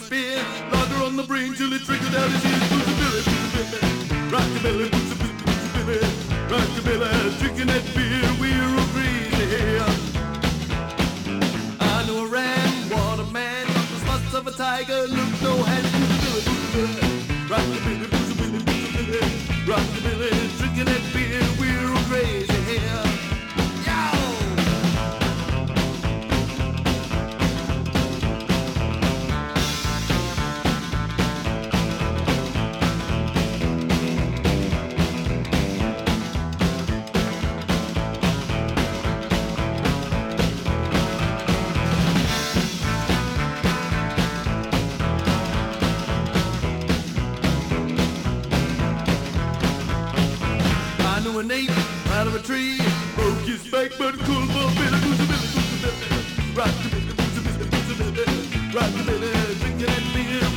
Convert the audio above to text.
beer. Lager on the brain till it trickled down his ears. Boozy Billy, rockabilly, boozy Billy, rockabilly, drinking that beer. We're all crazy here. I know a ram, what a man, got the spots of a tiger, look no hand. Boozy Billy, rockabilly, boozy Billy, rockabilly, drinking that beer. We're all crazy here. An ape out of a tree broke his back, but cool for Billy, boozy Billy, rock the Billy, boozy Billy, rock the Billy, drinking that beer.